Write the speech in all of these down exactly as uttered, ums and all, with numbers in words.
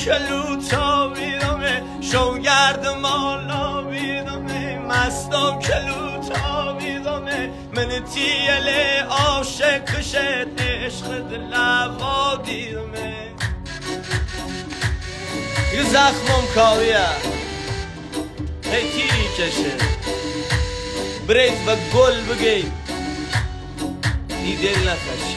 کلو تا بیدمه شوگرد مالا بیدمه مستم کلو تا بیدمه من تیل عاشق کشت عشق دلوا دیدمه یه زخمم کاریه هی تیری کشه برید و گل بگید ای دل نخشه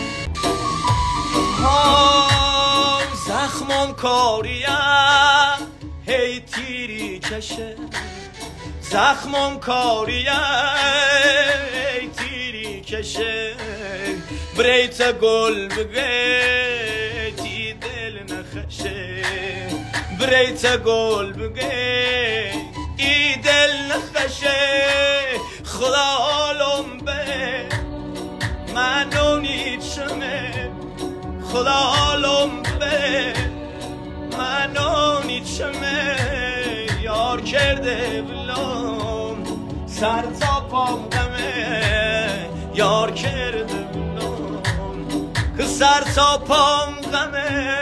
زخمم کاریه هی تیری کشه زخمم کاریه هی تیری کشه برید و گل بگید ای دل نخشه برید و گل بگید ای دل نخشه خدا عالم به منو نیچمه خدا عالم به منو نیچمه یار کرده بلوم سر تا پام غمه یار کرده بلوم که سر تا پام غمه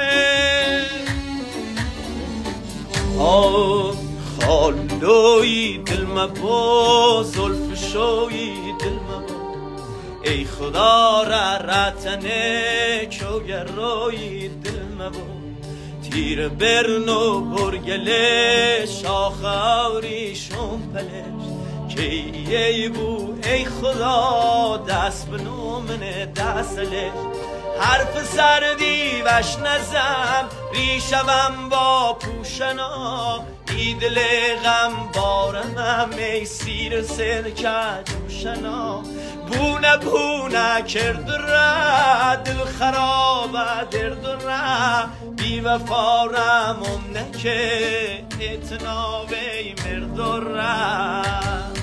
آه خالوی دل مبا زلف شوی دل مبا ای خدا را رتنه چوگر روی دل مبا تیر برنو برگله شاخ آوری شنپلش که ای بو ای خدا دست بنو من دستلش حرف سردی وش نزم ریشم با پوشنا ای دل غم بارم ای سیر سرکه جوشنا بونه بونه کرد را دل خراب درد را بی وفارم ام نکه اتناوی مرد را